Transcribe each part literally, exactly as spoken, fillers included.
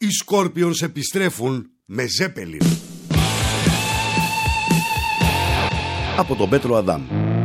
Οι Scorpions επιστρέφουν με Zeppelin. Από τον Πέτρο Αδάμ.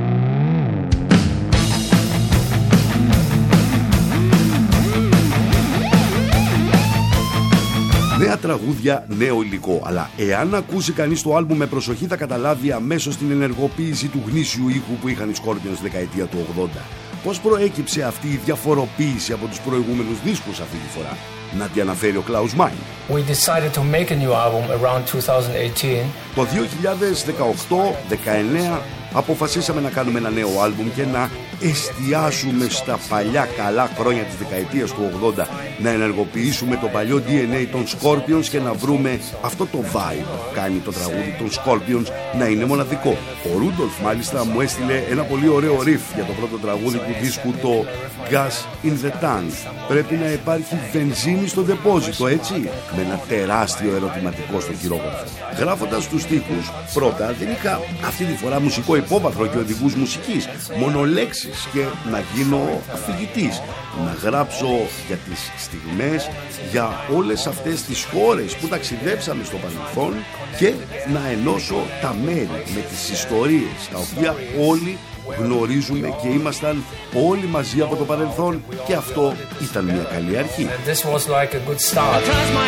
Νέα τραγούδια, νέο υλικό. Αλλά εάν ακούσει κανείς το άλμπουμ με προσοχή, θα καταλάβει αμέσως την ενεργοποίηση του γνήσιου ήχου που είχαν οι Scorpions στη δεκαετία του ογδόντα. Πώς προέκυψε αυτή η διαφοροποίηση από τους προηγούμενους δίσκους αυτή τη φορά? Να τη αναφέρει ο Klaus Meine. We decided to make a new album around twenty eighteen. Το δύο χιλιάδες δεκαοκτώ δεκαεννέα αποφασίσαμε να κάνουμε ένα νέο άλμπουμ και να εστιάσουμε στα παλιά καλά χρόνια της δεκαετίας του ογδόντα, να ενεργοποιήσουμε το παλιό ντι εν έι των Scorpions και να βρούμε αυτό το vibe που κάνει το τραγούδι των Scorpions να είναι μοναδικό. Ο Ρούντολφ μάλιστα μου έστειλε ένα πολύ ωραίο riff για το πρώτο τραγούδι του δίσκου, το Gas in the Tank. Πρέπει να υπάρχει βενζίνη στο δεπόζιτο, έτσι? Με ένα τεράστιο ερωτηματικό στο χειρόγραφο. Γράφοντας τους στίχους, πρώτα δεν είχα αυτή τη φορά μουσικό υπόβαθρο και οδηγούς μουσικής, μόνο λέξεις, και να γίνω αφηγητής, να γράψω για τις στιγμές, για όλες αυτές τις χώρες που ταξιδέψαμε στο παρελθόν και να ενώσω τα μέρη με τις ιστορίες τα οποία όλοι γνωρίζουμε και ήμασταν όλοι μαζί από το παρελθόν, και αυτό ήταν μια καλή αρχή. This was like a good start.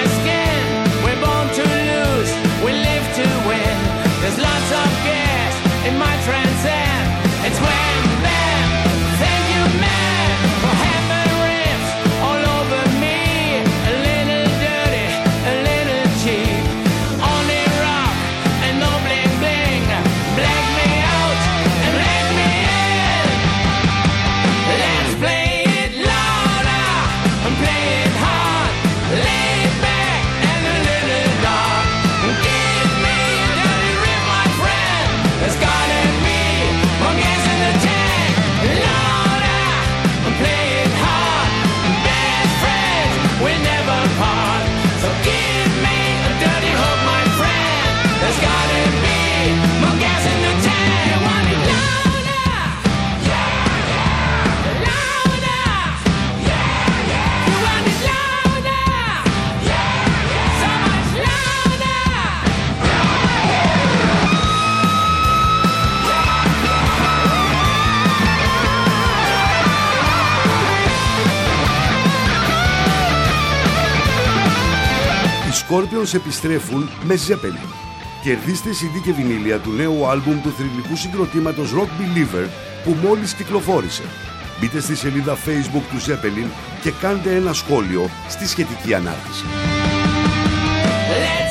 In my transcend, it's wham bam. Thank you, man, for having riffs all over me. A little dirty, a little cheap. Only rock and no bling bling. Black me out and let me in. Let's play it louder and play it hard. Lay it back and a little dark. Give me a dirty riff, my friend. Let's go. Οι Scorpions επιστρέφουν με Zeppelin. Κερδίστε σι ντι και βινίλια του νέου άλμπουμ του θρυλικού συγκροτήματος Rock Believer που μόλις κυκλοφόρησε. Μπείτε στη σελίδα Facebook του Zeppelin και κάντε ένα σχόλιο στη σχετική ανάρτηση.